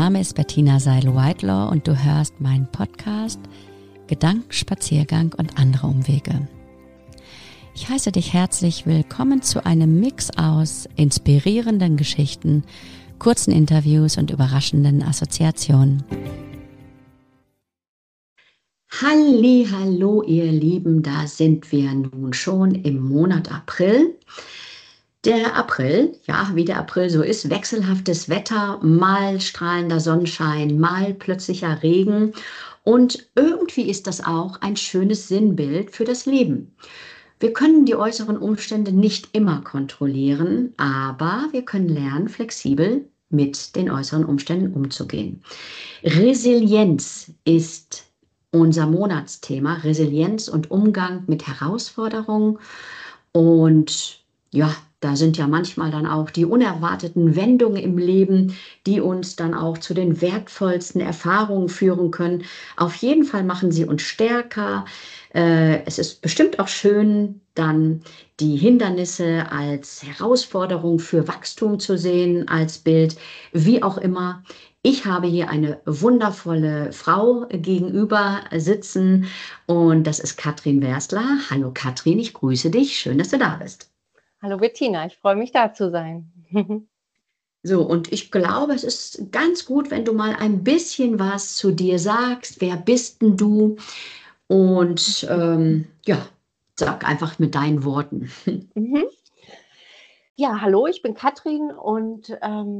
Name ist Bettina Seil-Whitelaw und du hörst meinen Podcast Gedankenspaziergang und andere Umwege. Ich heiße dich herzlich willkommen zu einem Mix aus inspirierenden Geschichten, kurzen Interviews und überraschenden Assoziationen. Hallo, ihr Lieben, da sind wir nun schon im Monat April. Der April, ja, wie der April so ist, wechselhaftes Wetter, mal strahlender Sonnenschein, mal plötzlicher Regen. Und irgendwie ist das auch ein schönes Sinnbild für das Leben. Wir können die äußeren Umstände nicht immer kontrollieren, aber wir können lernen, flexibel mit den äußeren Umständen umzugehen. Resilienz ist unser Monatsthema, Resilienz und Umgang mit Herausforderungen. Und ja, da sind ja manchmal dann auch die unerwarteten Wendungen im Leben, die uns dann auch zu den wertvollsten Erfahrungen führen können. Auf jeden Fall machen sie uns stärker. Es ist bestimmt auch schön, dann die Hindernisse als Herausforderung für Wachstum zu sehen, als Bild, wie auch immer. Ich habe hier eine wundervolle Frau gegenüber sitzen und das ist Katrin Werstler. Hallo Katrin, ich grüße dich. Schön, dass du da bist. Hallo Bettina, ich freue mich, da zu sein. So, und ich glaube, es ist ganz gut, wenn du mal ein bisschen was zu dir sagst. Wer bist denn du? Und ja, sag einfach mit deinen Worten. Ja, hallo, ich bin Katrin und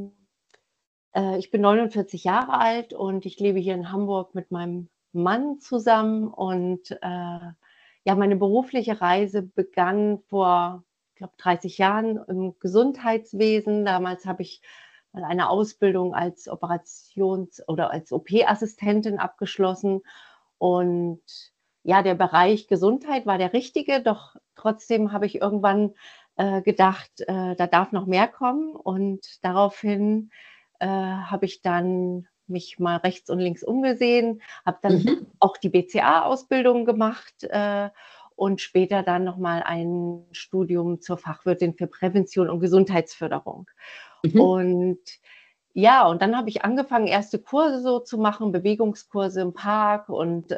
ich bin 49 Jahre alt und ich lebe hier in Hamburg mit meinem Mann zusammen. Und ja, meine berufliche Reise begann vor, ich glaube, 30 Jahren im Gesundheitswesen. Damals habe ich mal eine Ausbildung als Operations- oder als OP-Assistentin abgeschlossen. Und ja, der Bereich Gesundheit war der richtige, doch trotzdem habe ich irgendwann gedacht, da darf noch mehr kommen. Und daraufhin habe ich dann mich mal rechts und links umgesehen, habe dann auch die BCA-Ausbildung gemacht und später dann nochmal ein Studium zur Fachwirtin für Prävention und Gesundheitsförderung. Und ja, und dann habe ich angefangen, erste Kurse so zu machen, Bewegungskurse im Park und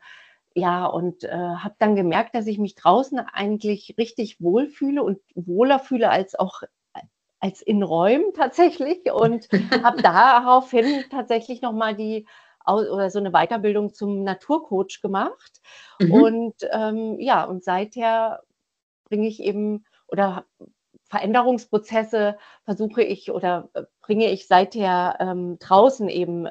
ja, und habe dann gemerkt, dass ich mich draußen eigentlich richtig wohlfühle und wohler fühle als auch als in Räumen tatsächlich, und habe daraufhin tatsächlich nochmal oder so eine Weiterbildung zum Naturcoach gemacht. Und ja, und seither bringe ich eben oder Veränderungsprozesse versuche ich oder bringe ich seither draußen eben,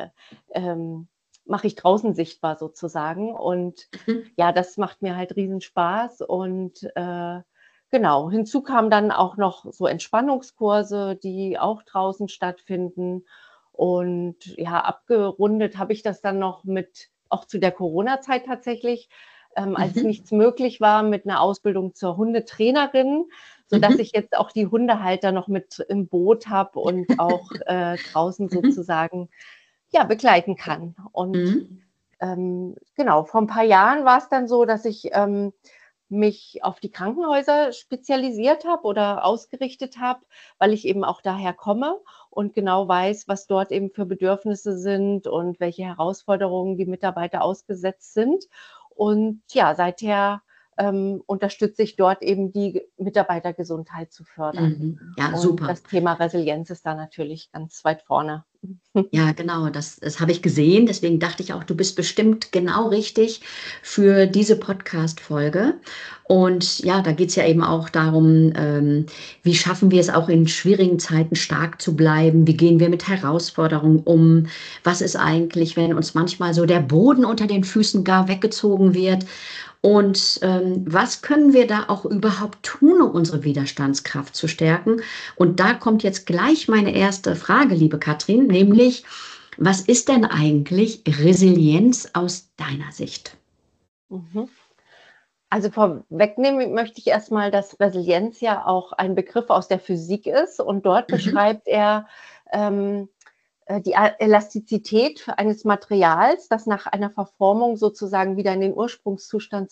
mache ich draußen sichtbar sozusagen. Und ja, das macht mir halt riesen Spaß. Und genau, hinzu kamen dann auch noch so Entspannungskurse, die auch draußen stattfinden. Und ja, abgerundet habe ich das dann noch mit, auch zu der Corona-Zeit tatsächlich, als nichts möglich war, mit einer Ausbildung zur Hundetrainerin, sodass ich jetzt auch die Hundehalter noch mit im Boot habe und auch draußen sozusagen ja, begleiten kann. Und genau, vor ein paar Jahren war es dann so, dass ich mich auf die Krankenhäuser spezialisiert habe oder ausgerichtet habe, weil ich eben auch daher komme und genau weiß, was dort eben für Bedürfnisse sind und welche Herausforderungen die Mitarbeiter ausgesetzt sind. Und ja, seither unterstütze ich dort eben die Mitarbeitergesundheit zu fördern. Ja, Und super. das Thema Resilienz ist da natürlich ganz weit vorne. Ja, genau, das habe ich gesehen. Deswegen dachte ich auch, du bist bestimmt genau richtig für diese Podcast-Folge. Und ja, da geht es ja eben auch darum, wie schaffen wir es auch in schwierigen Zeiten stark zu bleiben? Wie gehen wir mit Herausforderungen um? Was ist eigentlich, wenn uns manchmal so der Boden unter den Füßen gar weggezogen wird? Und was können wir da auch überhaupt tun, um unsere Widerstandskraft zu stärken? Und da kommt jetzt gleich meine erste Frage, liebe Katrin, nämlich, was ist denn eigentlich Resilienz aus deiner Sicht? Also vorwegnehmen möchte ich erstmal, dass Resilienz ja auch ein Begriff aus der Physik ist, und dort beschreibt er die Elastizität eines Materials, das nach einer Verformung sozusagen wieder in den Ursprungszustand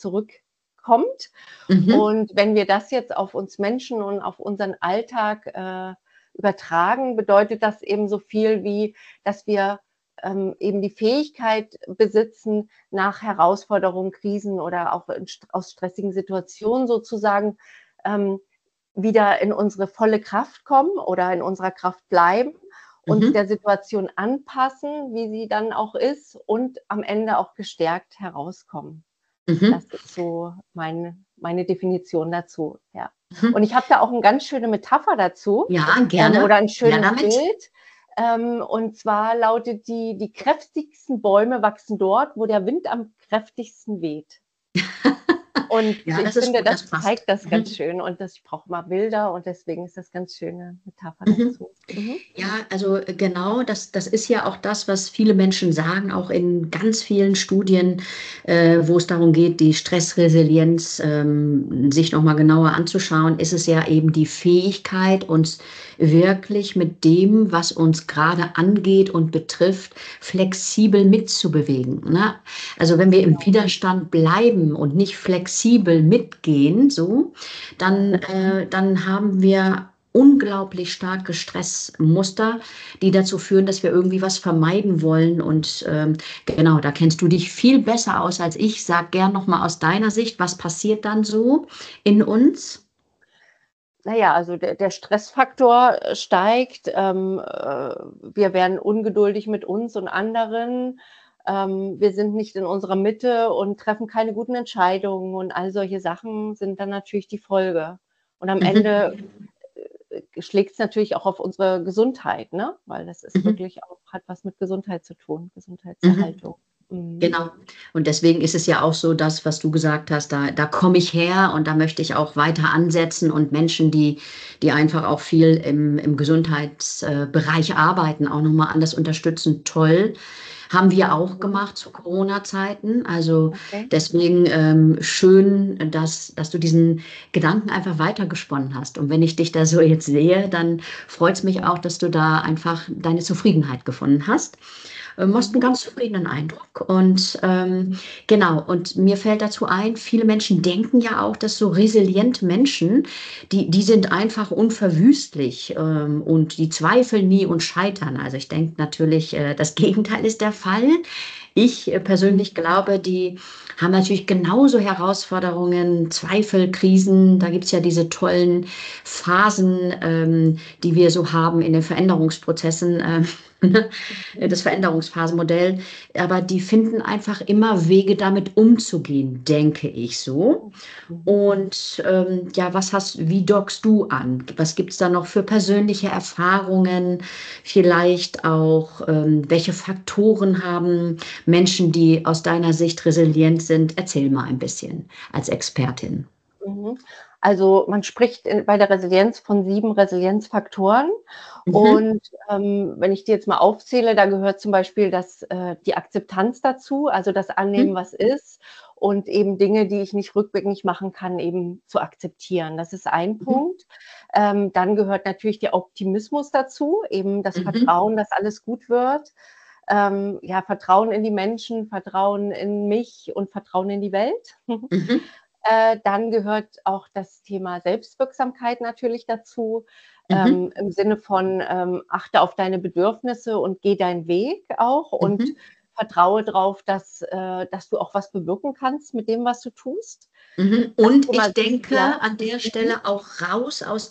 zurückkommt. Und wenn wir das jetzt auf uns Menschen und auf unseren Alltag übertragen, bedeutet das eben so viel wie, dass wir eben die Fähigkeit besitzen, nach Herausforderungen, Krisen oder auch aus stressigen Situationen sozusagen ähm, wieder in unsere volle Kraft kommen oder in unserer Kraft bleiben, uns Mhm. der Situation anpassen, wie sie dann auch ist und am Ende auch gestärkt herauskommen. Mhm. Das ist so meine Definition dazu, ja. Und Mhm. ich habe da auch 'ne ganz schöne Metapher dazu, Ja, gerne. oder 'n Her schönes damit. Bild. Und zwar lautet die kräftigsten Bäume wachsen dort, wo der Wind am kräftigsten weht. Und Ja, ich das ist finde, gut, das das passt. zeigt das ganz Mhm. schön und ich brauche immer Bilder und deswegen ist das ganz schöne Metapher Mhm. dazu. Mhm. Ja, also genau, das ist ja auch das, was viele Menschen sagen, auch in ganz vielen Studien, wo es darum geht, die Stressresilienz sich nochmal genauer anzuschauen, ist es ja eben die Fähigkeit, uns wirklich mit dem, was uns gerade angeht und betrifft, flexibel mitzubewegen. Ne? Also wenn wir im Widerstand bleiben und nicht flexibel mitgehen, so, dann haben wir unglaublich starke Stressmuster, die dazu führen, dass wir irgendwie was vermeiden wollen. Und genau, da kennst du dich viel besser aus als ich. Sag gern nochmal aus deiner Sicht, was passiert dann so in uns? Na ja, also der Stressfaktor steigt, wir werden ungeduldig mit uns und anderen, wir sind nicht in unserer Mitte und treffen keine guten Entscheidungen und all solche Sachen sind dann natürlich die Folge. Und am Mhm. Ende, schlägt's natürlich auch auf unsere Gesundheit, ne? Weil das ist Mhm. wirklich auch hat was mit Gesundheit zu tun, Mhm. Gesundheitserhaltung. Mhm. Genau. Und deswegen ist es ja auch so, das, was du gesagt hast, da komme ich her und da möchte ich auch weiter ansetzen und Menschen, die einfach auch viel im Gesundheitsbereich arbeiten, auch nochmal anders unterstützen. Toll. Haben wir auch Mhm. gemacht zu Corona-Zeiten. Also Okay. deswegen schön, dass du diesen Gedanken einfach weitergesponnen hast. Und wenn ich dich da so jetzt sehe, dann freut es mich auch, dass du da einfach deine Zufriedenheit gefunden hast. Machst einen Mhm. ganz zufriedenen Eindruck. Und genau, und mir fällt dazu ein, viele Menschen denken ja auch, dass so resiliente Menschen, die sind einfach unverwüstlich und die zweifeln nie und scheitern. Also ich denke natürlich, das Gegenteil ist der Fall. Ich persönlich glaube, die haben natürlich genauso Herausforderungen, Zweifel, Krisen. Da gibt es ja diese tollen Phasen, die wir so haben in den Veränderungsprozessen. Das Veränderungsphasenmodell, aber die finden einfach immer Wege, damit umzugehen, denke ich so. Mhm. Und ja, wie dockst du an? Was gibt es da noch für persönliche Erfahrungen? Vielleicht auch, welche Faktoren haben Menschen, die aus deiner Sicht resilient sind? Erzähl mal ein bisschen als Expertin. Mhm. Also, man spricht bei der Resilienz von 7 Resilienzfaktoren Mhm, und, wenn ich die jetzt mal aufzähle, da gehört zum Beispiel die Akzeptanz dazu, also das Annehmen, mhm, was ist und eben Dinge, die ich nicht rückgängig machen kann, eben zu akzeptieren. Das ist ein mhm, Punkt. Dann gehört natürlich der Optimismus dazu, eben das mhm, Vertrauen, dass alles gut wird. Ja, Vertrauen in die Menschen, Vertrauen in mich und Vertrauen in die Welt. mhm, Dann gehört auch das Thema Selbstwirksamkeit natürlich dazu, mhm, im Sinne von, achte auf deine Bedürfnisse und geh deinen Weg auch und mhm. vertraue drauf, dass du auch was bewirken kannst mit dem, was du tust. Mhm. Das Und Thema ich denke ja, an der mhm, Stelle auch raus aus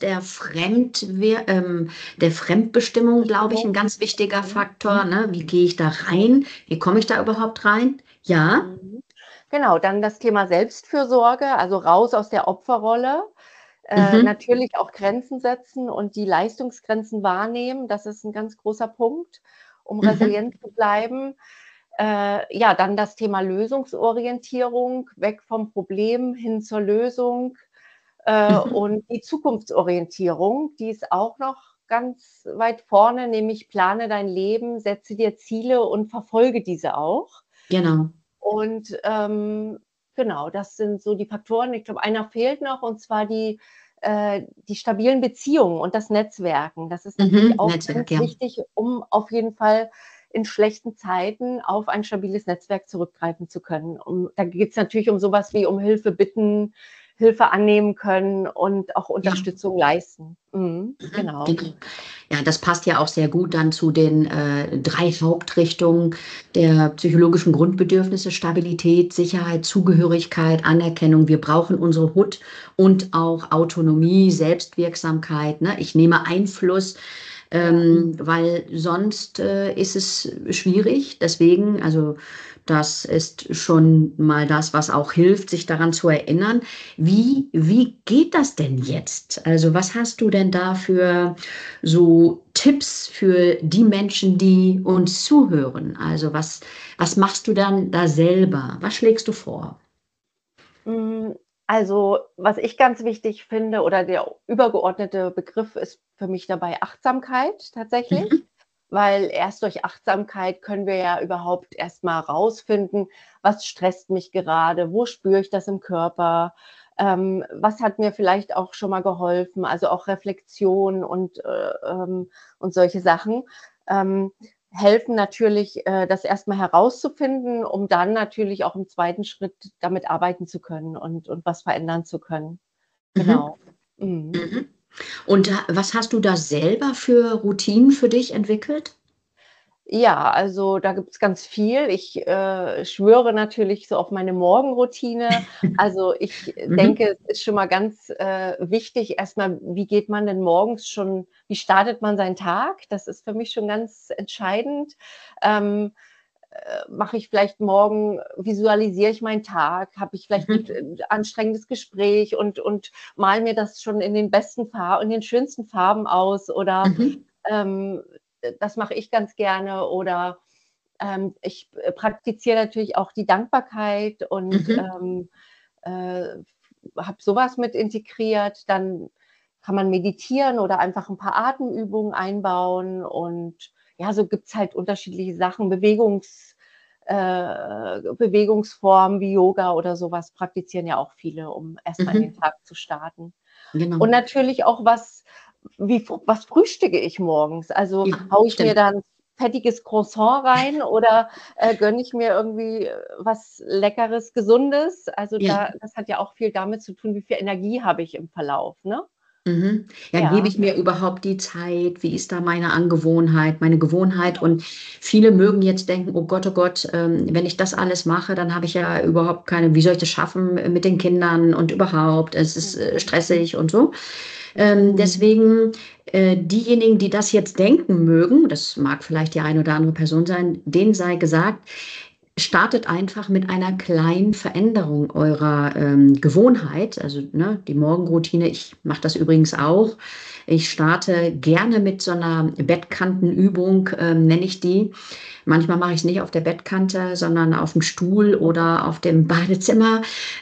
der Fremdbestimmung, glaube ich, ein Bestimmung. ganz wichtiger Mhm, Faktor. Ne? Wie gehe ich da rein? Wie komme ich da überhaupt rein? Ja. mhm. Genau, dann das Thema Selbstfürsorge, also raus aus der Opferrolle. Mhm. Natürlich auch Grenzen setzen und die Leistungsgrenzen wahrnehmen. Das ist 'n ganz großer Punkt, um Mhm. resilient zu bleiben. Ja, dann das Thema Lösungsorientierung, weg vom Problem hin zur Lösung, Mhm. und die Zukunftsorientierung, die ist auch noch ganz weit vorne, nämlich plane dein Leben, setze dir Ziele und verfolge diese auch. Genau. Und, genau, das sind so die Faktoren. Ich glaube, einer fehlt noch, und zwar die stabilen Beziehungen und das Netzwerken. Das ist natürlich Mhm. auch Netzwerk, ganz ja. wichtig, um auf jeden Fall in schlechten Zeiten auf ein stabiles Netzwerk zurückgreifen zu können. Da geht es natürlich um sowas wie um Hilfe bitten, Hilfe annehmen können und auch Ja. Unterstützung leisten. Mhm, Mhm, genau. genau. Ja, das passt ja auch sehr gut dann zu den 3 Hauptrichtungen der psychologischen Grundbedürfnisse: Stabilität, Sicherheit, Zugehörigkeit, Anerkennung. Wir brauchen unsere Hut und auch Autonomie, Selbstwirksamkeit, ne? Ich nehme Einfluss, Ja. weil sonst ist es schwierig. Deswegen, also das ist schon mal das, was auch hilft, sich daran zu erinnern. Wie geht das denn jetzt? Also was hast du denn da für so Tipps für die Menschen, die uns zuhören? Also was machst du dann da selber? Was schlägst du vor? Hm, also, was ich ganz wichtig finde oder der übergeordnete Begriff ist für mich dabei Achtsamkeit tatsächlich, Mhm, weil erst durch Achtsamkeit können wir ja überhaupt erst mal rausfinden, was stresst mich gerade, wo spüre ich das im Körper, was hat mir vielleicht auch schon mal geholfen, also auch Reflexion und solche Sachen. Ähm, helfen natürlich, das erst mal herauszufinden, um dann natürlich auch im zweiten Schritt damit arbeiten zu können und was verändern zu können. mhm, Genau. Mhm. mhm. Und was hast du da selber für Routinen für dich entwickelt? Ja, also da gibt's ganz viel. Ich, schwöre natürlich so auf meine Morgenroutine. Also, ich Mhm, denke, es ist schon mal ganz, wichtig erst mal, wie geht man denn morgens schon wie startet man seinen Tag? Das ist für mich schon ganz entscheidend. Ähm, mache ich vielleicht morgen visualisiere ich meinen Tag? Habe ich vielleicht 'n mhm, anstrengendes Gespräch und male mir das schon in den besten Farben, in den schönsten Farben aus oder, mhm, ähm, das mache ich ganz gerne oder, ich, praktiziere natürlich auch die Dankbarkeit und, mhm, äh, habe so was mit integriert. Dann kann man meditieren oder einfach 'n paar Atemübungen einbauen und ja, so gibt's halt unterschiedliche Sachen, Bewegungsformen wie Yoga oder so was praktizieren ja auch viele, um erst mal in den mhm. Tag zu starten. Und Genau. natürlich auch was frühstücke ich morgens? Also, Ja, haue ich mir stimmt. da 'n fettiges Croissant rein oder, gönne ich mir irgendwie, was Leckeres, Gesundes? Also, Ja. das hat ja auch viel damit zu tun, wie viel Energie habe ich im Verlauf, ne? Mhm. Ja, gebe Ja, ich mir überhaupt die Zeit? Wie ist da meine Angewohnheit, meine Gewohnheit? genau. Und viele mögen jetzt denken: oh Gott, wenn ich das alles mache, dann habe ich ja überhaupt keine wie soll ich das schaffen mit den Kindern und überhaupt? Es ist, Mhm. stressig und so. Mhm. Deswegen, diejenigen, die das jetzt denken mögen, das mag vielleicht die eine oder andere Person sein, denen sei gesagt: Startet einfach mit einer kleinen Veränderung eurer, Gewohnheit. Also, ne, die Morgenroutine, ich mache das übrigens auch. Ich starte gerne mit so einer Bettkantenübung, nenne ich die. Manchmal mache ich es nicht auf der Bettkante, sondern auf dem Stuhl oder auf dem Badezimmer.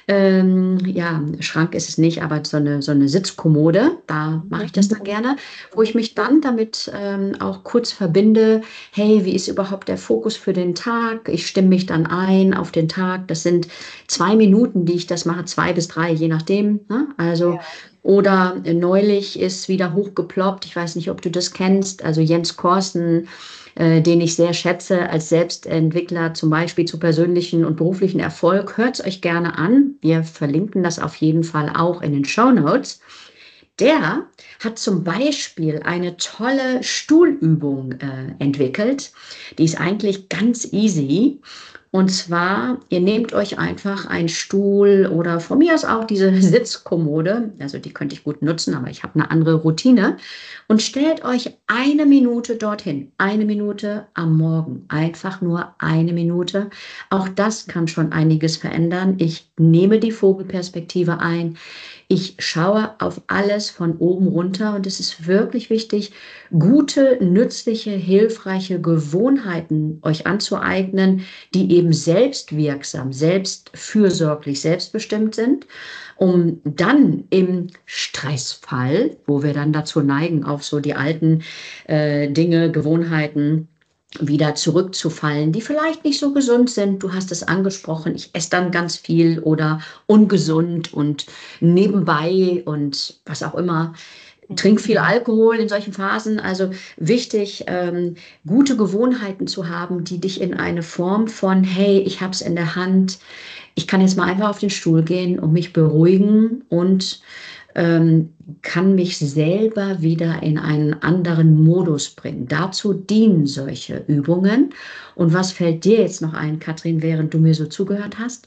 Ja, Schrank ist es nicht, aber so eine Sitzkommode, da mache Mhm. ich das dann gerne, wo ich Mhm. mich dann damit, auch kurz verbinde: „Hey, wie ist überhaupt der Fokus für den Tag?“ Ich stimme mich dann ein auf den Tag. Das sind 2 Minuten, die ich das mache, 2 bis 3, je nachdem, ne? Also Ja. oder neulich ist wieder hochgeploppt, ich weiß nicht, ob du das kennst, also Jens Korsen, den ich sehr schätze als Selbstentwickler, zum Beispiel zu persönlichen und beruflichen Erfolg. Hört's euch gerne an. Wir verlinken das auf jeden Fall auch in den Shownotes. Der hat zum Beispiel eine tolle Stuhlübung entwickelt. Die ist eigentlich ganz easy. Und zwar, ihr nehmt euch einfach einen Stuhl oder von mir aus auch diese Sitzkommode, also die könnte ich gut nutzen, aber ich habe eine andere Routine, und stellt euch 1 Minute dorthin. 1 Minute am Morgen. Einfach nur 1 Minute. Auch das kann schon einiges verändern. Ich nehme die Vogelperspektive ein. Ich schaue auf alles von oben runter und es ist wirklich wichtig, gute, nützliche, hilfreiche Gewohnheiten euch anzueignen, die eben selbstwirksam, selbstfürsorglich, selbstbestimmt sind, um dann im Stressfall, wo wir dann dazu neigen, auf so die alten Dinge, Gewohnheiten wieder zurückzufallen, die vielleicht nicht so gesund sind. Du hast es angesprochen, ich esse dann ganz viel oder ungesund und nebenbei und was auch immer. Mhm. Trink viel Alkohol in solchen Phasen. Also wichtig, gute Gewohnheiten zu haben, die dich in eine Form von, hey, ich habe es in der Hand, ich kann jetzt mal einfach auf den Stuhl gehen und mich beruhigen und kann mich selber wieder in einen anderen Modus bringen. Dazu dienen solche Übungen. Und was fällt dir jetzt noch ein, Katrin, während du mir so zugehört hast?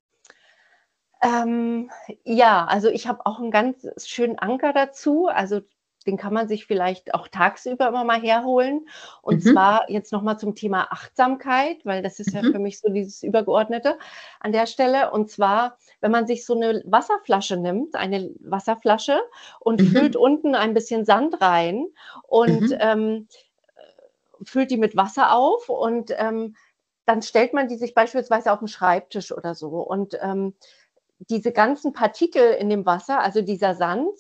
Ähm, ja, also ich habe auch einen ganz schönen Anker dazu. Also, den kann man sich vielleicht auch tagsüber immer mal herholen. Und Mhm. zwar jetzt noch mal zum Thema Achtsamkeit, weil das ist ja für Mhm. mich so dieses Übergeordnete an der Stelle. Und zwar, wenn man sich so eine Wasserflasche nimmt, eine Wasserflasche und füllt Mhm. unten ein bisschen Sand rein und, Mhm. füllt die mit Wasser auf und, dann stellt man die sich beispielsweise auf 'n Schreibtisch oder so und, diese ganzen Partikel in dem Wasser, also dieser Sand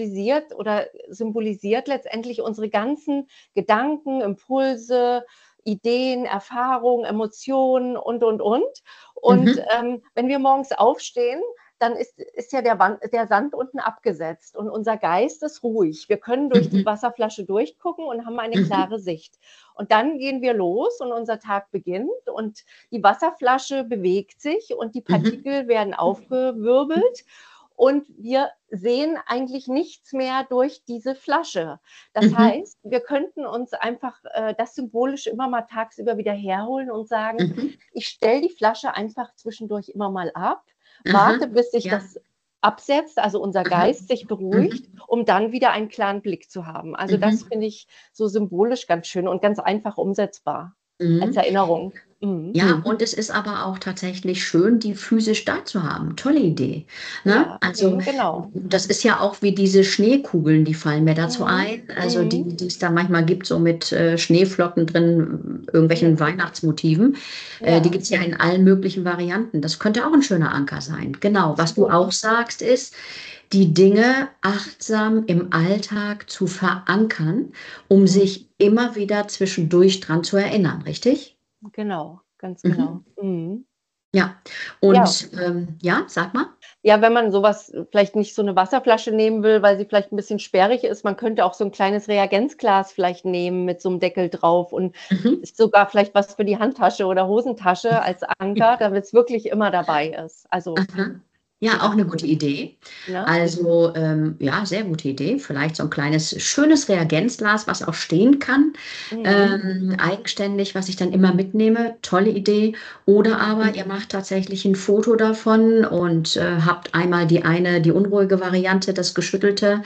symbolisiert letztendlich unsere ganzen Gedanken, Impulse, Ideen, Erfahrungen, Emotionen und. Und, Mhm. wenn wir morgens aufstehen, dann ist ja der Sand unten abgesetzt und unser Geist ist ruhig. Wir können durch die Mhm. Wasserflasche durchgucken und haben eine Mhm. klare Sicht. Und dann gehen wir los und unser Tag beginnt und die Wasserflasche bewegt sich und die Mhm. Partikel werden aufgewirbelt und wir sehen eigentlich nichts mehr durch diese Flasche. Das Mhm. heißt, wir könnten uns einfach, das symbolisch immer mal tagsüber wieder herholen und sagen: Mhm. „Ich stelle die Flasche einfach zwischendurch immer mal ab, Aha. warte, bis sich Ja. das absetzt, also unser Aha. Geist sich beruhigt, Mhm. um dann wieder einen klaren Blick zu haben.“ Also, das Mhm. finde ich so symbolisch ganz schön und ganz einfach umsetzbar als Mhm. Erinnerung. Mhm. Ja, und es ist aber auch tatsächlich schön, die physisch da zu haben. Tolle Idee, ne? Ja, Also, mhm, genau. das ist ja auch wie diese Schneekugeln, die fallen mir dazu Mhm. ein, also Mhm. die es da manchmal gibt, so mit, Schneeflocken drin, irgendwelchen Ja, Weihnachtsmotiven. Die ja, gibt's ja in allen möglichen Varianten. Das könnte auch ein schöner Anker sein. Genau. Was du absolut. auch sagst, ist, die Dinge achtsam im Alltag zu verankern, um Mhm. sich immer wieder zwischendurch dran zu erinnern, richtig? Genau, ganz genau. Mhm. Mhm. Ja, Ja. und, ja, sag mal? Ja, wenn man so was vielleicht nicht so 'ne Wasserflasche nehmen will, weil sie vielleicht 'n bisschen sperrig ist, man könnte auch so 'n kleines Reagenzglas vielleicht nehmen mit so 'm Deckel drauf und Mhm. ist sogar vielleicht was für die Handtasche oder Hosentasche als Anker, damit's wirklich immer dabei ist. Also, Aha. je Ja, auch 'ne gute nachdem, Idee. ne? Also, ja, sehr gute Idee. Vielleicht so 'n kleines schönes Reagenzglas, was auch stehen kann, Mhm. eigenständig, was ich dann immer mitnehme. Tolle Idee. Oder Mhm. aber ihr macht tatsächlich 'n Foto davon und, habt einmal die unruhige Variante, das Geschüttelte,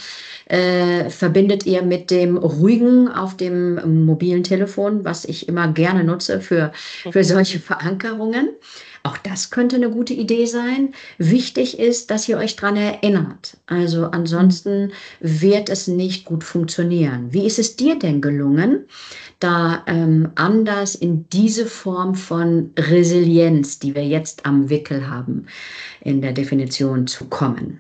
verbindet ihr mit dem Ruhigen auf dem mobilen Telefon, was ich immer gerne nutze für solche Verankerungen. Auch das könnte 'ne gute Idee sein. Wichtig ist, dass ihr euch dran erinnert. Also, ansonsten wird es nicht gut funktionieren. Wie ist es dir denn gelungen, da, anders in diese Form von Resilienz, die wir jetzt am Wickel haben, in der Definition zu kommen?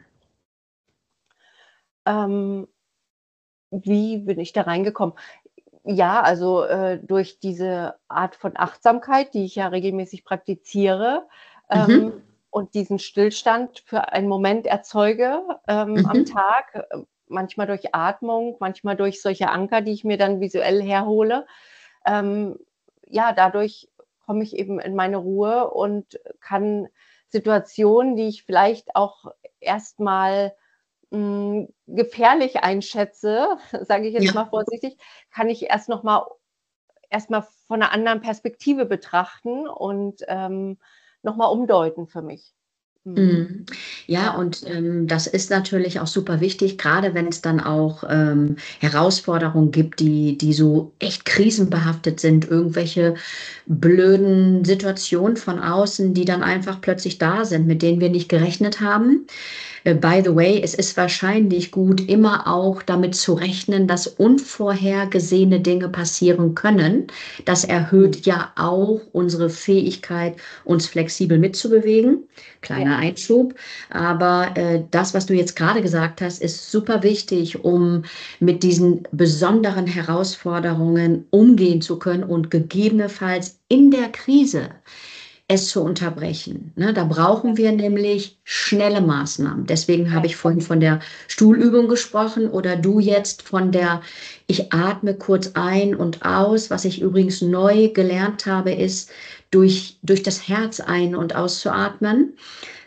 Ähm, wie bin ich da reingekommen? Ja, also, durch diese Art von Achtsamkeit, die ich ja regelmäßig praktiziere, Mhm. und diesen Stillstand für einen Moment erzeuge, am Mhm. Tag, manchmal durch Atmung, manchmal durch solche Anker, die ich mir dann visuell herhole. Ähm, ja, dadurch komme ich eben in meine Ruhe und kann Situationen, die ich vielleicht auch erst mal gefährlich einschätze, sage ich jetzt Ja. mal vorsichtig, kann ich erst mal von 'ner anderen Perspektive betrachten und, noch mal umdeuten für mich. Mhm. Mhm. Ja, Ja. und, das ist natürlich auch super wichtig, gerade wenn es dann auch, Herausforderungen gibt, die so echt krisenbehaftet sind, irgendwelche blöden Situationen von außen, die dann einfach plötzlich da sind, mit denen wir nicht gerechnet haben. By the way, es ist wahrscheinlich gut, immer auch damit zu rechnen, dass unvorhergesehene Dinge passieren können. Das erhöht ja auch unsere Fähigkeit, uns flexibel mitzubewegen. Ja. Kleiner Einschub. Aber, das, was du jetzt gerade gesagt hast, ist super wichtig, um mit diesen besonderen Herausforderungen umgehen zu können und gegebenenfalls in der Krise es zu unterbrechen, ne? Da Ja, brauchen wir nämlich schnelle Maßnahmen. Deswegen habe ja, ich vorhin von der Stuhlübung gesprochen oder du ja. jetzt von der ich atme kurz ein und aus. Was ich übrigens neu gelernt habe, ist, durch das Herz ein und auszuatmen.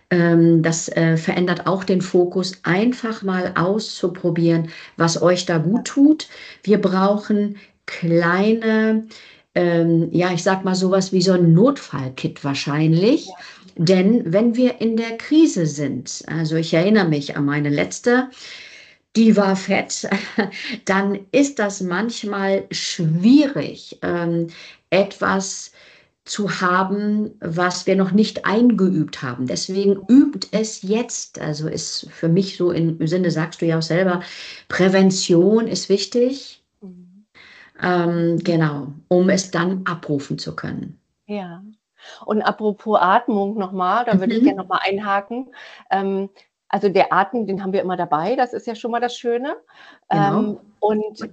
Das verändert auch den Fokus, einfach mal auszuprobieren, was euch da gut tut. Wir brauchen kleine, ja, ich sag mal sowas wie so ein Notfallkit wahrscheinlich. Denn wenn wir in der Krise sind, also ich erinnere mich an meine letzte, die war fett, dann ist das manchmal schwierig, etwas zu haben, was wir noch nicht eingeübt haben. Deswegen übt es jetzt. Also ist für mich so im Sinne, sagst du ja auch selber, Prävention ist wichtig, Mhm. genau, um es dann abrufen zu können. Ja. Und apropos Atmung nochmal, da würde ich gerne Mhm, noch mal einhaken. Ähm, also der Atem, den haben wir immer dabei, das ist ja schon mal das Schöne. genau. Und,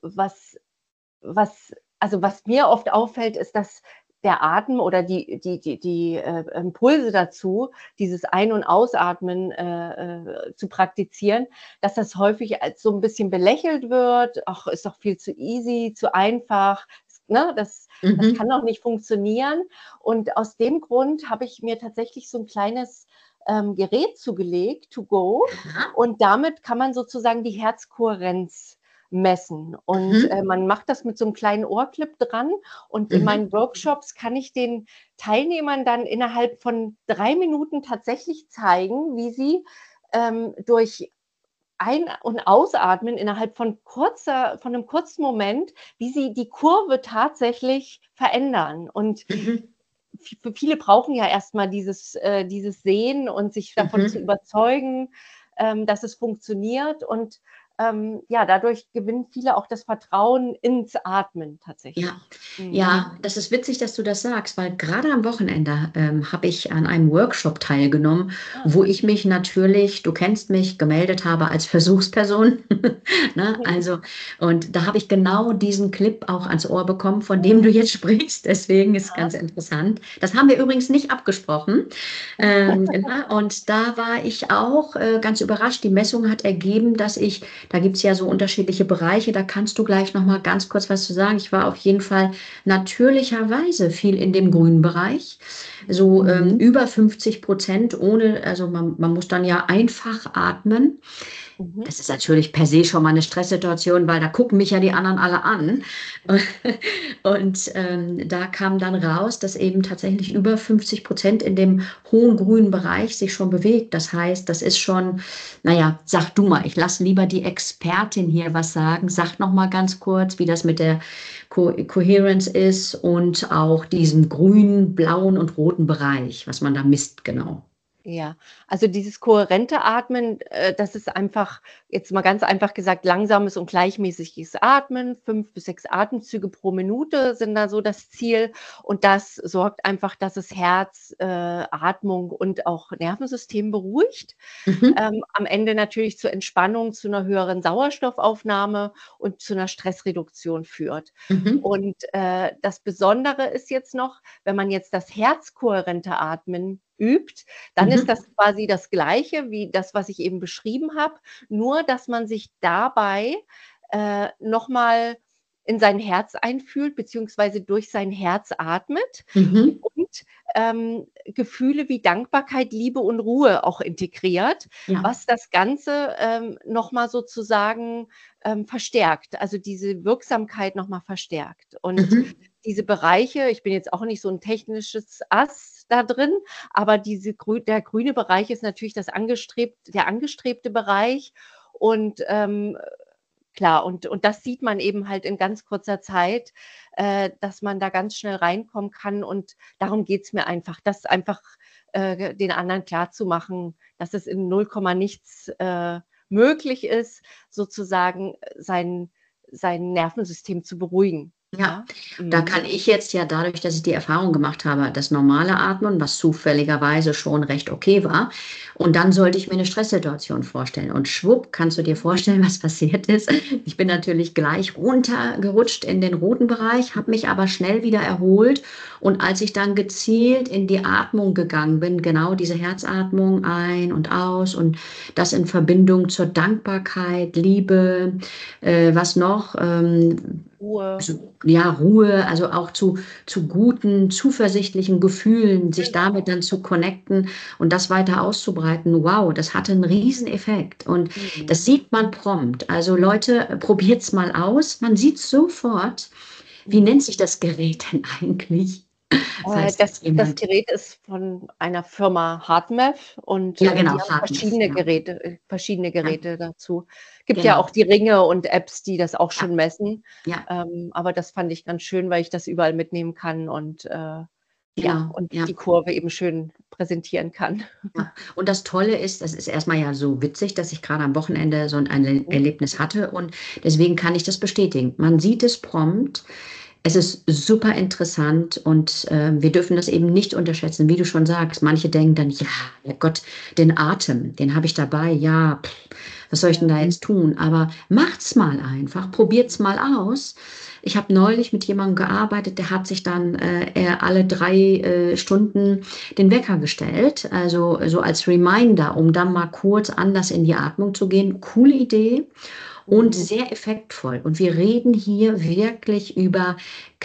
was mir oft auffällt, ist, dass der Atem oder die Impulse dazu, dieses Ein und Ausatmen, zu praktizieren, dass das häufig als so ein bisschen belächelt wird: „Ach, ist doch viel zu easy, zu einfach, ne, das kann Mhm. doch nicht funktionieren.“ Und aus dem Grund habe ich mir tatsächlich so ein kleines, Gerät zugelegt, to go, Aha. und damit kann man sozusagen die Herzkohärenz messen. Und, Mhm. man macht das mit so 'nem kleinen Ohrclip dran, und in Mhm. meinen Workshops kann ich den Teilnehmern dann innerhalb von 3 Minuten tatsächlich zeigen, wie sie, durch Ein und Ausatmen innerhalb von 'nem kurzen Moment, wie sie die Kurve tatsächlich verändern. Und Mhm. viele brauchen ja erst mal dieses Sehen und sich davon zu Mhm. überzeugen, dass es funktioniert. Und, ja, dadurch gewinnen viele auch das Vertrauen ins Atmen Ja, tatsächlich. Mhm. ja, das ist witzig, dass du das sagst, weil gerade am Wochenende habe ich an einem Workshop teilgenommen, Ah. wo ich mich natürlich, du kennst mich, gemeldet habe als Versuchsperson. Ne? Also, und da habe ich genau diesen Clip auch ans Ohr bekommen, von dem du jetzt sprichst. Deswegen ist ganz interessant. Das haben wir übrigens nicht abgesprochen. Na, und da war ich auch ganz überrascht. Die Messung hat ergeben, dass ich, da gibt es ja so unterschiedliche Bereiche, da kannst du gleich noch mal ganz kurz was zu sagen. Ich war auf jeden Fall natürlicherweise viel in dem grünen Bereich, so über 50% ohne, also man muss dann ja einfach atmen. Mhm. Das ist natürlich per se schon mal eine Stresssituation, weil da gucken mich ja die anderen alle an. Und da kam dann raus, dass eben tatsächlich über 50% in dem hohen grünen Bereich sich schon bewegt. Das heißt, das ist schon, naja, sag du mal, ich lasse lieber die Expertin hier was sagen. Sag noch mal ganz kurz, wie das mit der Coherence ist und auch diesem grünen, blauen und roten Bereich, was man da misst, genau. Ja, also dieses kohärente Atmen, das ist einfach, jetzt mal ganz einfach gesagt, langsames und gleichmäßiges Atmen. 5 bis 6 Atemzüge pro Minute sind da so das Ziel. Und das sorgt einfach, dass es Herz, Atmung und auch Nervensystem beruhigt. Mhm. Am Ende natürlich zur Entspannung, zu einer höheren Sauerstoffaufnahme und zu einer Stressreduktion führt. Mhm. Und, das Besondere ist jetzt noch, wenn man jetzt das herzkohärente Atmen übt, dann ist Mhm. das quasi das Gleiche wie das, was ich eben beschrieben habe, nur dass man sich dabei, noch mal in sein Herz einfühlt, beziehungsweise durch sein Herz atmet Mhm. und, Gefühle wie Dankbarkeit, Liebe und Ruhe auch integriert, Ja. was das Ganze, noch mal sozusagen, verstärkt, also diese Wirksamkeit noch mal verstärkt. Und Mhm. diese Bereiche, ich bin jetzt auch nicht so 'n technisches Ass da drin, aber der grüne Bereich ist natürlich der angestrebte Bereich. Und, klar, und das sieht man eben halt in ganz kurzer Zeit, dass man da ganz schnell reinkommen kann, und darum geht's mir einfach, das einfach, den anderen klarzumachen, dass es in null Komma nichts, möglich ist, sozusagen, sein Nervensystem zu beruhigen, Ja, ja? da Mhm. kann ich jetzt ja dadurch, dass ich die Erfahrung gemacht habe, das normale Atmen, was zufälligerweise schon recht okay war, und dann sollte ich mir eine Stresssituation vorstellen und schwupp, kannst du dir vorstellen, was passiert ist? Ich bin natürlich gleich runtergerutscht in den roten Bereich, habe mich aber schnell wieder erholt, und als ich dann gezielt in die Atmung gegangen bin, genau diese Herzatmung ein und aus und das in Verbindung zur Dankbarkeit, Liebe, was noch? Ruhe. so, ja, Ruhe, also auch zu guten, zuversichtlichen Gefühlen, sich damit dann zu connecten und das weiter auszubreiten. Wow, das hatte einen riesen Effekt. Und Mhm. das sieht man prompt. Also Leute, probiert's mal aus. Man sieht sofort, wie Mhm. nennt sich das Gerät denn eigentlich? Falls das Das jemand. Gerät ist von einer Firma HeartMath und, Ja, genau, die haben Hartmut, ja. verschiedene Ja, Geräte dazu. Gibt ja genau. auch die Ringe und Apps, die das auch Ja, schon messen, ja, aber das fand ich ganz schön, weil ich das überall mitnehmen kann und, ja, genau, und ja. die Kurve eben schön präsentieren kann. Ja. Und das Tolle ist, das ist erstmal ja so witzig, dass ich gerade am Wochenende so ein Mhm. Erlebnis hatte und deswegen kann ich das bestätigen. Man sieht es prompt. Es ist super interessant und wir dürfen das eben nicht unterschätzen, wie du schon sagst. Manche denken dann, ja, Gott, den Atem, den habe ich dabei, ja, pff, was soll ich denn Ja. da jetzt tun? Aber macht's mal einfach, probiert's mal aus. Ich habe neulich mit jemandem gearbeitet, der hat sich dann alle 3 Stunden den Wecker gestellt, also so als Reminder, um dann mal kurz anders in die Atmung zu gehen. Coole Idee und Mhm. sehr effektvoll. Und wir reden hier wirklich über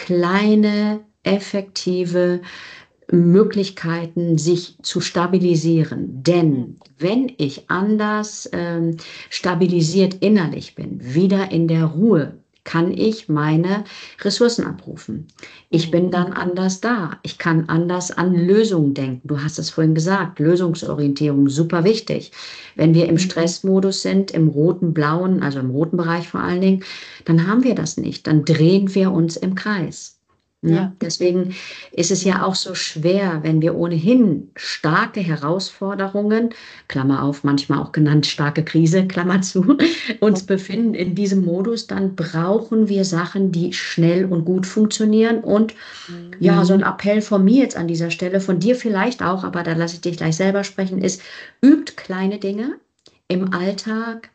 kleine, effektive Möglichkeiten, sich zu stabilisieren. Mhm. Denn wenn ich anders stabilisiert innerlich bin, wieder in der Ruhe, kann ich meine Ressourcen abrufen. Ich Mhm. bin dann anders da. Ich kann anders an Lösungen denken. Du hast es vorhin gesagt, Lösungsorientierung, super wichtig. Wenn wir im Stressmodus sind, im roten, blauen, also im roten Bereich vor allen Dingen, dann haben wir das nicht. Dann drehen wir uns im Kreis. Ne? Ja. Deswegen ist es ja auch so schwer, wenn wir ohnehin starke Herausforderungen, Klammer auf, manchmal auch genannt starke Krise, Klammer zu, uns befinden in diesem Modus, dann brauchen wir Sachen, die schnell und gut funktionieren. Und Mhm. ja, so ein Appell von mir jetzt an dieser Stelle, von dir vielleicht auch, aber da lasse ich dich gleich selber sprechen, ist, übt kleine Dinge im Alltag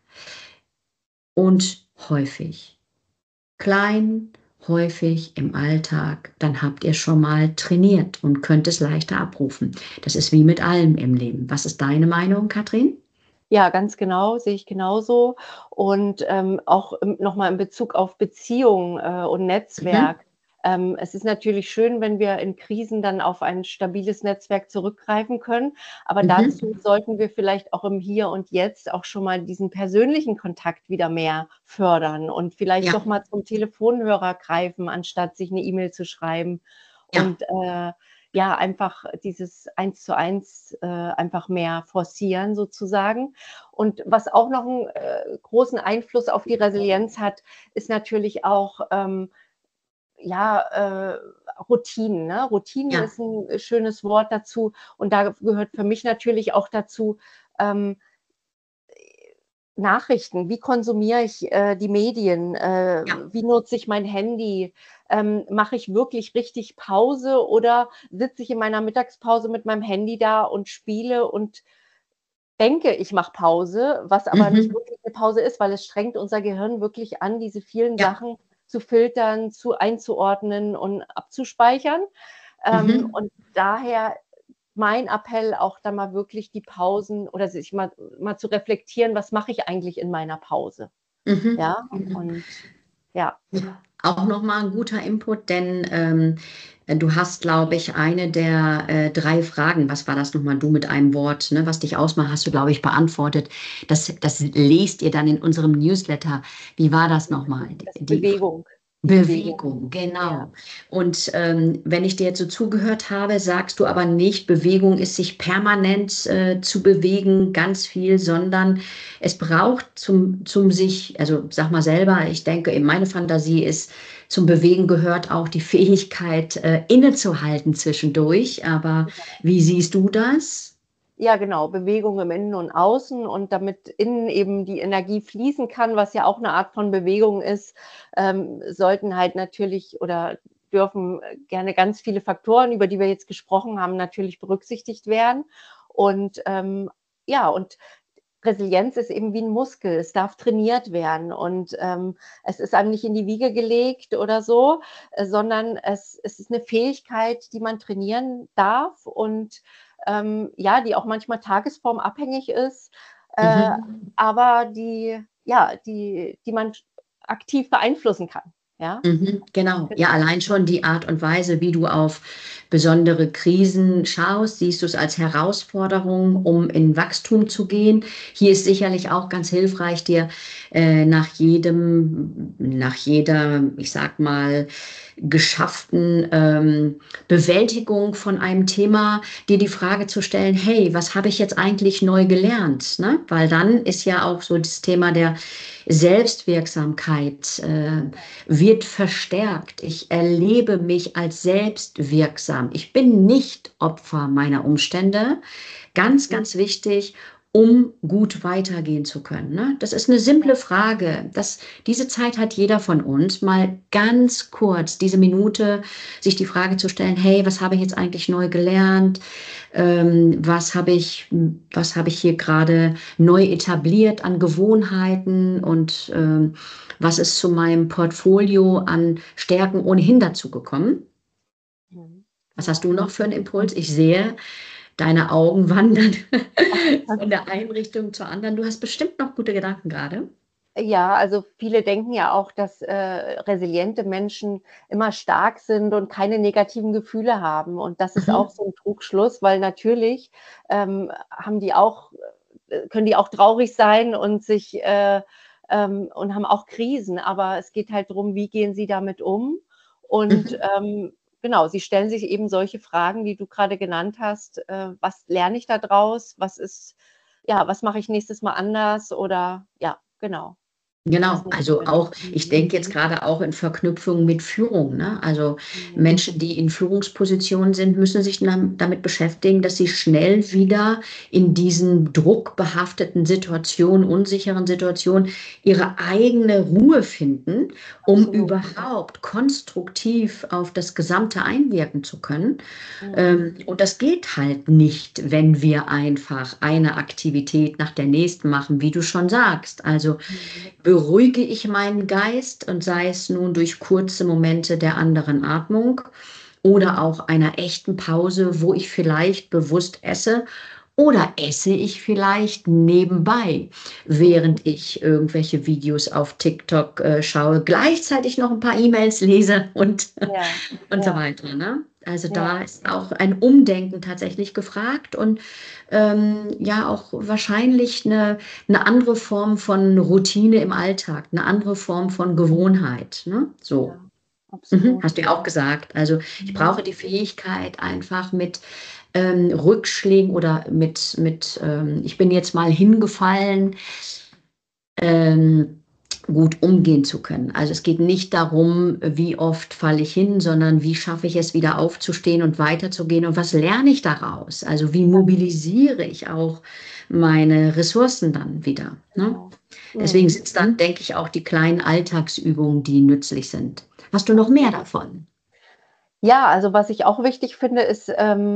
und häufig. Klein, häufig im Alltag, dann habt ihr schon mal trainiert und könnt es leichter abrufen. Das ist wie mit allem im Leben. Was ist deine Meinung, Katrin? Ja, ganz genau, sehe ich genauso. Und, auch, noch mal in Bezug auf Beziehungen, und Mhm. Netzwerk. Es ist natürlich schön, wenn wir in Krisen dann auf ein stabiles Netzwerk zurückgreifen können, aber Mhm. dazu sollten wir vielleicht auch im Hier und Jetzt auch schon mal diesen persönlichen Kontakt wieder mehr fördern und vielleicht doch Ja, mal zum Telefonhörer greifen, anstatt sich 'ne E-Mail zu schreiben ja. und, ja, einfach dieses Eins-zu-eins, einfach mehr forcieren sozusagen. Und was auch noch 'n, großen Einfluss auf die Resilienz hat, ist natürlich auch, ja, Routinen, ne? Routinen Ja. ist 'n schönes Wort dazu und da gehört für mich natürlich auch dazu, ähm, Nachrichten. Wie konsumiere ich, die Medien? Ja. Wie nutze ich mein Handy? Mache ich wirklich richtig Pause oder sitze ich in meiner Mittagspause mit meinem Handy da und spiele und denke, ich mache Pause, was aber nicht Mhm. wirklich 'ne Pause ist, weil es strengt unser Gehirn wirklich an, diese vielen Ja. Sachen zu filtern, zu einzuordnen und abzuspeichern. Mhm. Und daher mein Appell auch da mal wirklich die Pausen oder sich mal zu reflektieren: „Was mache ich eigentlich in meiner Pause?“ Mhm. Ja, Mhm. und ja. Ja, auch noch mal 'n guter Input, denn, du hast, glaube ich, eine der, 3 Fragen, was war das noch mal, du mit einem Wort, ne, was dich ausmacht, hast du, glaube ich, beantwortet. Das lest ihr dann in unserem Newsletter. Wie war das noch mal? Das Die Bewegung, die Bewegung. Bewegung, Ja. genau. Und, wenn ich dir jetzt so zugehört habe, sagst du aber nicht, Bewegung ist sich permanent, zu bewegen, ganz viel, sondern es braucht zum sich also, sag mal selber, ich denke, in meine Fantasie ist, zum Bewegen gehört auch die Fähigkeit, innezuhalten zwischendurch. Aber wie siehst du das? Ja, genau, Bewegung im Innen und Außen und damit innen eben die Energie fließen kann, was ja auch 'ne Art von Bewegung ist, sollten halt natürlich oder dürfen, gerne ganz viele Faktoren, über die wir jetzt gesprochen haben, natürlich berücksichtigt werden. Und, ja, und Resilienz ist eben wie 'n Muskel. Es darf trainiert werden und, es ist einem nicht in die Wiege gelegt oder so, sondern es ist 'ne Fähigkeit, die man trainieren darf und, ja, die auch manchmal tagesformabhängig ist, äh, Mhm. aber die ja, die man aktiv beeinflussen kann. Ja? Genau. Ja, Genau. allein schon die Art und Weise, wie du auf besondere Krisen schaust, siehst du es als Herausforderung, um in Wachstum zu gehen. Hier ist sicherlich auch ganz hilfreich, dir nach jeder, ich sag mal, geschafften Bewältigung von einem Thema, dir die Frage zu stellen, hey, was habe ich jetzt eigentlich neu gelernt? Ne? Weil dann ist ja auch so das Thema der Selbstwirksamkeit wird verstärkt. Ich erlebe mich als selbstwirksam. Ich bin nicht Opfer meiner Umstände. Ganz, Mhm. ganz wichtig, um gut weitergehen zu können. Ne? Das ist eine simple Frage. Diese Zeit hat jeder von uns, mal ganz kurz, diese Minute, sich die Frage zu stellen, hey, was habe ich jetzt eigentlich neu gelernt? Was habe ich hier gerade neu etabliert an Gewohnheiten und was ist zu meinem Portfolio an Stärken ohnehin dazu gekommen? Mhm. Was hast Genau. du noch für einen Impuls? Ich sehe, deine Augen wandern von der einen Richtung zur anderen. Du hast bestimmt noch gute Gedanken gerade. Ja, also viele denken ja auch, dass, resiliente Menschen immer stark sind und keine negativen Gefühle haben. Und das ist auch Mhm. so 'n Trugschluss, weil natürlich, haben die auch können die auch traurig sein und und haben auch Krisen. Aber es geht halt drum, wie gehen sie damit um? Und, Mhm. genau, sie stellen sich eben solche Fragen, die du grade genannt hast: „Was lerne ich da draus? Was mache ich nächstes Mal anders?“ Oder ja, genau. Das Genau, nehmen also wir mit. auch, ich denke jetzt gerade auch in Verknüpfung mit Führung, ne? Also Mhm. Menschen, die in Führungspositionen sind, müssen sich damit beschäftigen, dass sie schnell wieder in diesen druckbehafteten Situationen, unsicheren Situationen ihre eigene Ruhe finden, um Absolut. überhaupt konstruktiv auf das Gesamte einwirken zu können. Mhm. Und das geht halt nicht, wenn wir einfach eine Aktivität nach der nächsten machen, wie du schon sagst. Also Mhm. beruhige ich meinen Geist und sei es nun durch kurze Momente der anderen Atmung oder auch einer echten Pause, wo ich vielleicht bewusst esse oder esse ich vielleicht nebenbei, Mhm. während ich irgendwelche Videos auf TikTok schaue, gleichzeitig noch ein paar E-Mails lese und, Ja, und so ja, weiter. Ne? Also ja, da ist auch ein Umdenken tatsächlich gefragt und ja auch wahrscheinlich eine andere Form von Routine im Alltag, eine andere Form von Gewohnheit. Ne? So. ja, absolut. Hast du ja auch gesagt. Also ich Mhm. brauche die Fähigkeit, einfach mit Rückschlägen oder ich bin jetzt mal hingefallen, ähm, gut umgehen zu können. Also es geht nicht darum, wie oft falle ich hin, sondern wie schaffe ich es wieder aufzustehen und weiterzugehen und was lerne ich daraus? Also wie mobilisiere ich auch meine Ressourcen dann wieder? Ne? Genau. Deswegen Mhm. sind es dann, denke ich, auch die kleinen Alltagsübungen, die nützlich sind. Hast du noch mehr Absolut. davon? Ja, also was ich auch wichtig finde, ist,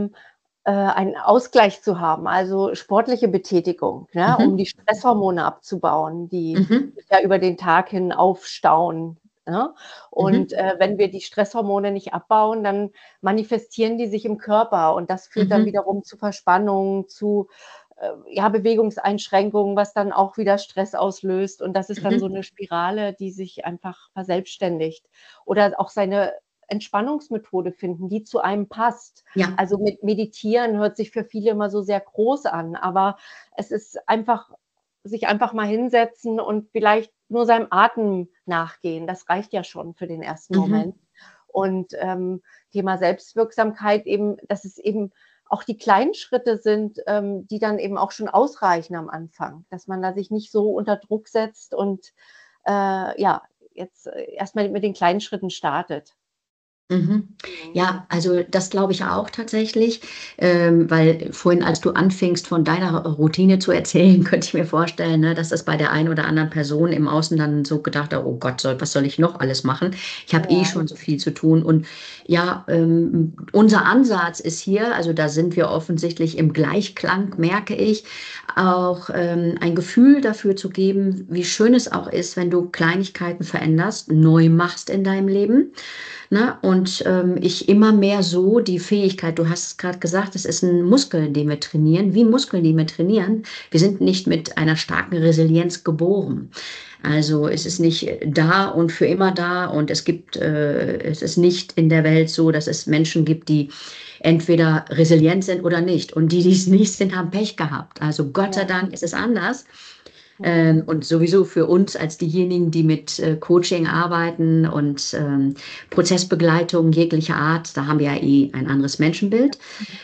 einen Ausgleich zu haben, also sportliche Betätigung, ne, um Mhm. die Stresshormone abzubauen, die Mhm. sich ja über den Tag hin aufstauen, ne? Und, Mhm. wenn wir die Stresshormone nicht abbauen, dann manifestieren die sich im Körper und das führt dann Mhm. wiederum zu Verspannung, zu, ja, Bewegungseinschränkungen, was dann auch wieder Stress auslöst und das ist dann so Mhm. 'ne Spirale, die sich einfach verselbstständigt. Oder auch seine Entspannungsmethode finden, die zu einem passt. Ja. Also, mit Meditieren hört sich für viele immer so sehr groß an, aber es ist einfach sich einfach mal hinsetzen und vielleicht nur seinem Atem nachgehen. Das reicht ja schon für den ersten Moment. Mhm. Und, Thema Selbstwirksamkeit eben, dass es eben auch die kleinen Schritte sind, die dann eben auch schon ausreichen am Anfang, dass man da sich nicht so unter Druck setzt und, ja, jetzt, erst mal mit den kleinen Schritten startet. Mhm. Mhm. Ja, also das glaube ich auch tatsächlich, weil vorhin, als du anfingst, von deiner Routine zu erzählen, könnte ich mir vorstellen, ne, dass das bei der einen oder anderen Person im Außen dann so gedacht hat, oh Gott, was soll ich noch alles machen? Ich habe eh Ja, schon so viel zu tun. Und ja, unser Ansatz ist hier, also da sind wir offensichtlich im Gleichklang, merke ich, auch ein Gefühl dafür zu geben, wie schön es auch ist, wenn du Kleinigkeiten veränderst, neu machst in deinem Leben. Ne? Und und ich immer mehr so die Fähigkeit, du hast es gerade gesagt, es ist ein Muskel, den wir trainieren, wie Muskeln, die wir trainieren. Wir sind nicht mit einer starken Resilienz geboren. Also es ist nicht da und für immer da und es ist nicht in der Welt so, dass es Menschen gibt, die entweder resilient sind oder nicht. Und die, die es nicht sind, haben Pech gehabt. Also Gott sei Ja. Dank ist es anders. Mhm. Und sowieso für uns als diejenigen, die mit Coaching arbeiten und Prozessbegleitung jeglicher Art, da haben wir ja eh ein anderes Menschenbild.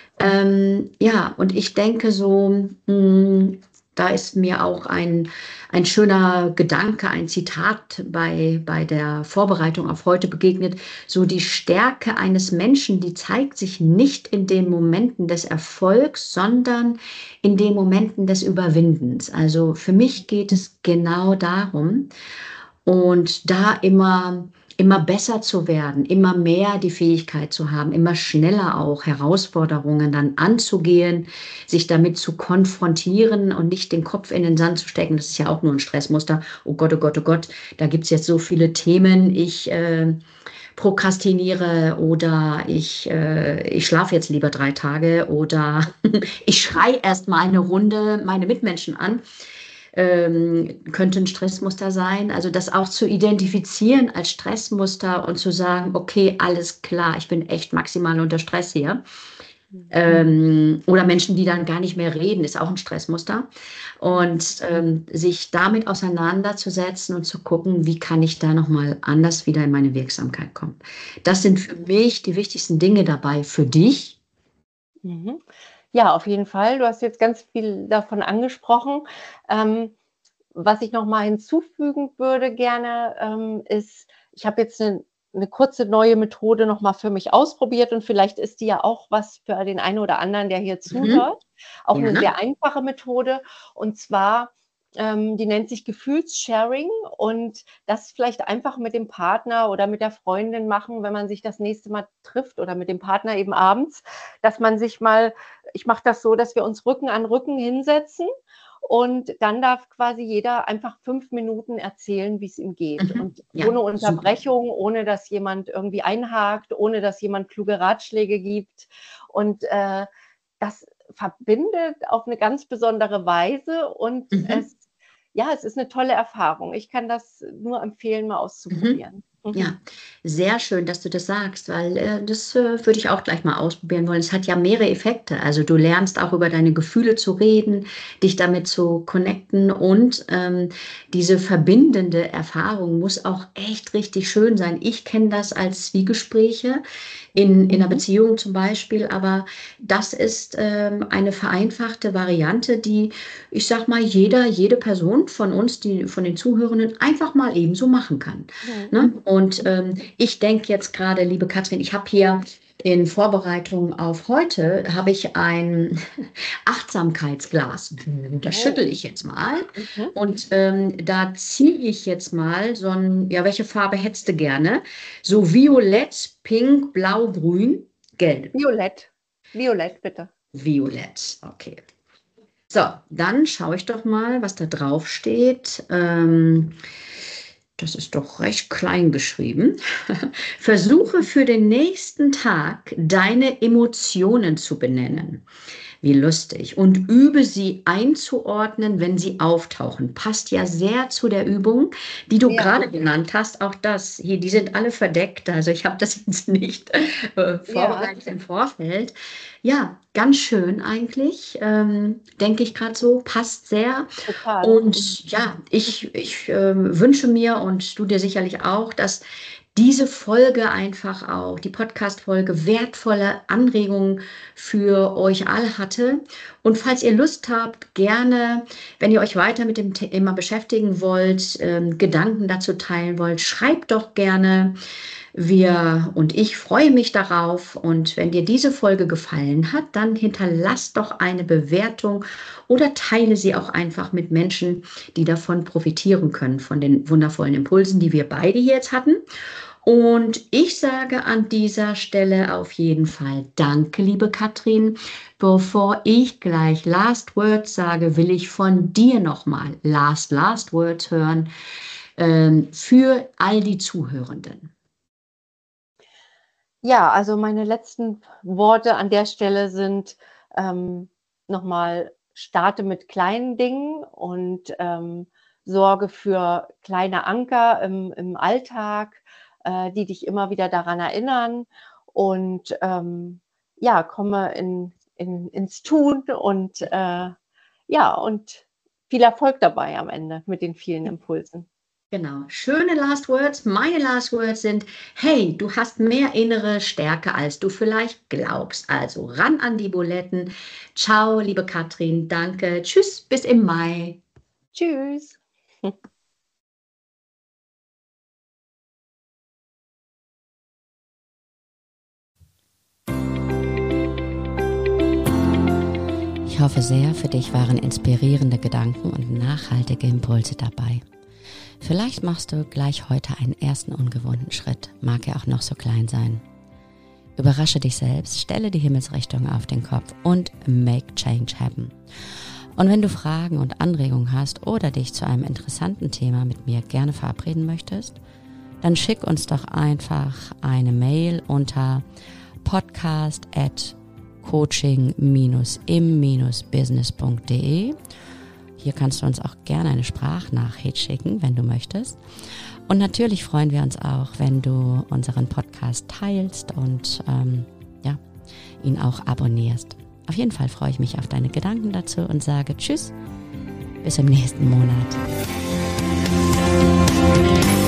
Ja, und ich denke so, da ist mir auch ein schöner Gedanke, ein Zitat bei der Vorbereitung auf heute begegnet. So die Stärke eines Menschen, die zeigt sich nicht in den Momenten des Erfolgs, sondern in den Momenten des Überwindens. Also für mich geht es genau darum, und da immer besser zu werden, immer mehr die Fähigkeit zu haben, immer schneller auch Herausforderungen dann anzugehen, sich damit zu konfrontieren und nicht den Kopf in den Sand zu stecken. Das ist ja auch nur ein Stressmuster. Oh Gott, oh Gott, oh Gott, da gibt es jetzt so viele Themen. Ich prokrastiniere oder ich schlafe jetzt lieber 3 Tage oder ich schrei erst mal eine Runde meine Mitmenschen an. Könnte ein Stressmuster sein. Also das auch zu identifizieren als Stressmuster und zu sagen, okay, alles klar, ich bin echt maximal unter Stress hier. Oder Menschen, die dann gar nicht mehr reden, ist auch ein Stressmuster. Und sich damit auseinanderzusetzen und zu gucken, wie kann ich da nochmal anders wieder in meine Wirksamkeit kommen. Das sind für mich die wichtigsten Dinge dabei. Für dich? Mhm. Ja, auf jeden Fall. Du hast jetzt ganz viel davon angesprochen. Was ich noch mal hinzufügen würde gerne, ist, ich habe jetzt eine kurze neue Methode noch mal für mich ausprobiert und vielleicht ist die ja auch was für den einen oder anderen, der hier Mhm. zuhört. Auch eine Gerne. sehr einfache Methode und zwar, die nennt sich Gefühlssharing und das vielleicht einfach mit dem Partner oder mit der Freundin machen, wenn man sich das nächste Mal trifft oder mit dem Partner eben abends, dass man sich mal, ich mache das so, dass wir uns Rücken an Rücken hinsetzen und dann darf quasi jeder einfach 5 Minuten erzählen, wie es ihm geht. Mhm. Und Ja, ohne super. Unterbrechung, ohne dass jemand irgendwie einhakt, ohne dass jemand kluge Ratschläge gibt. Und das verbindet auf eine ganz besondere Weise und Mhm. es ist eine tolle Erfahrung. Ich kann das nur empfehlen, mal Mhm. auszuprobieren. Mhm. Ja, sehr schön, dass du das sagst, weil das würde ich auch gleich mal ausprobieren wollen. Es hat ja mehrere Effekte. Also du lernst auch über deine Gefühle zu reden, dich damit zu connecten und diese verbindende Erfahrung muss auch echt richtig schön sein. Ich kenne das als Zwiegespräche in einer Beziehung zum Beispiel, aber das ist eine vereinfachte Variante, die, ich sag mal, jede Person von uns, die von den Zuhörenden, einfach mal ebenso machen kann. Mhm. Ne? Und ich denke jetzt gerade, liebe Katrin, ich habe hier in Vorbereitung auf heute, habe ich ein Achtsamkeitsglas. Das schüttel Oh. ich jetzt mal Mhm. und da ziehe ich jetzt mal so ein, ja, welche Farbe hättest du gerne? So violett, pink, blau, grün, gelb. Violett. Violett, bitte. Violett, okay. So, dann schaue ich doch mal, was da drauf steht. Das ist doch recht klein geschrieben. Versuche für den nächsten Tag deine Emotionen zu benennen. Wie lustig. Und übe sie einzuordnen, wenn sie auftauchen. Passt ja sehr zu der Übung, die du Ja, gerade genannt hast. Auch das hier, die sind alle verdeckt. Also ich habe das jetzt nicht ja, vorbereitet im Vorfeld. Ja, ganz schön eigentlich, denke ich gerade so. Passt sehr. total. Und ja, ich wünsche mir und du dir sicherlich auch, dass diese Folge einfach auch, die Podcast-Folge, wertvolle Anregungen für euch alle hatte. Und falls ihr Lust habt, gerne, wenn ihr euch weiter mit dem Thema beschäftigen wollt, Gedanken dazu teilen wollt, schreibt doch gerne. Wir und ich freue mich darauf. Und wenn dir diese Folge gefallen hat, dann hinterlass doch eine Bewertung oder teile sie auch einfach mit Menschen, die davon profitieren können, von den wundervollen Impulsen, die wir beide jetzt hatten. Und ich sage an dieser Stelle auf jeden Fall Danke, liebe Katrin. Bevor ich gleich Last Words sage, will ich von dir nochmal Last Words hören für all die Zuhörenden. Ja, also meine letzten Worte an der Stelle sind, nochmal: Starte mit kleinen Dingen und, sorge für kleine Anker im Alltag, die dich immer wieder daran erinnern und, ja, komme ins Tun und, ja, und viel Erfolg dabei am Ende mit den vielen Impulsen. Genau. Schöne Last Words. Meine Last Words sind: Hey, du hast mehr innere Stärke, als du vielleicht glaubst. Also ran an die Buletten. Ciao, liebe Katrin. Danke. Tschüss, bis im Mai. Tschüss. Ich hoffe sehr, für dich waren inspirierende Gedanken und nachhaltige Impulse dabei. Vielleicht machst du gleich heute einen ersten ungewohnten Schritt, mag er auch noch so klein sein. Überrasche dich selbst, stelle die Himmelsrichtung auf den Kopf und make change happen. Und wenn du Fragen und Anregungen hast oder dich zu einem interessanten Thema mit mir gerne verabreden möchtest, dann schick uns doch einfach eine Mail unter podcast@coaching-im-business.de. Hier kannst du uns auch gerne eine Sprachnachricht schicken, wenn du möchtest. Und natürlich freuen wir uns auch, wenn du unseren Podcast teilst und ihn auch abonnierst. Auf jeden Fall freue ich mich auf deine Gedanken dazu und sage Tschüss, bis im nächsten Monat.